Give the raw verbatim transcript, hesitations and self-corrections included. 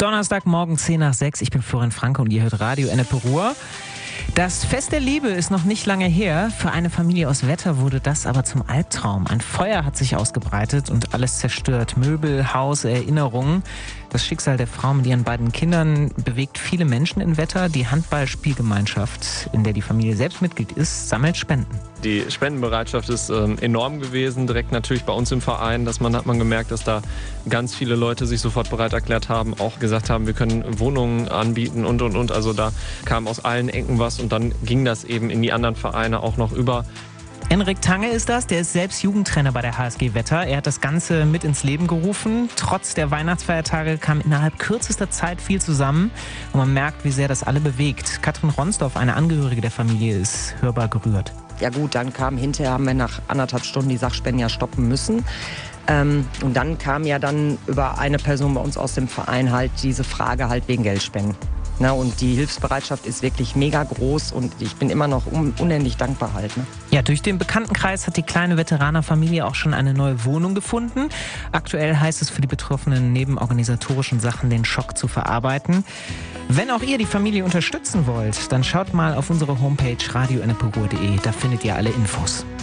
Donnerstagmorgen zehn nach sechs. Ich bin Florian Franke und ihr hört Radio Ennepe Ruhr. Das Fest der Liebe ist noch nicht lange her. Für eine Familie aus Wetter wurde das aber zum Albtraum. Ein Feuer hat sich ausgebreitet und alles zerstört. Möbel, Haus, Erinnerungen. Das Schicksal der Frau mit ihren beiden Kindern bewegt viele Menschen in Wetter. Die Handballspielgemeinschaft, in der die Familie selbst Mitglied ist, sammelt Spenden. Die Spendenbereitschaft ist ähm, enorm gewesen, direkt natürlich bei uns im Verein. Dass man, hat man gemerkt, dass da ganz viele Leute sich sofort bereit erklärt haben, auch gesagt haben, wir können Wohnungen anbieten und, und, und. Also da kam aus allen Ecken was und dann ging das eben in die anderen Vereine auch noch über. Enrik Tange ist das, der ist selbst Jugendtrainer bei der H S G Wetter. Er hat das Ganze mit ins Leben gerufen. Trotz der Weihnachtsfeiertage kam innerhalb kürzester Zeit viel zusammen und man merkt, wie sehr das alle bewegt. Katrin Ronsdorf, eine Angehörige der Familie, ist hörbar gerührt. Ja gut, dann kam hinterher, haben wir nach anderthalb Stunden die Sachspenden ja stoppen müssen. Ähm, und dann kam ja dann über eine Person bei uns aus dem Verein halt diese Frage halt wegen Geldspenden. Na, und die Hilfsbereitschaft ist wirklich mega groß und ich bin immer noch un- unendlich dankbar halt. Ne? Ja, durch den Bekanntenkreis hat die kleine Veteranerfamilie auch schon eine neue Wohnung gefunden. Aktuell heißt es für die Betroffenen, neben organisatorischen Sachen den Schock zu verarbeiten. Wenn auch ihr die Familie unterstützen wollt, dann schaut mal auf unsere Homepage radio ennepe ruhr punkt de. Da findet ihr alle Infos.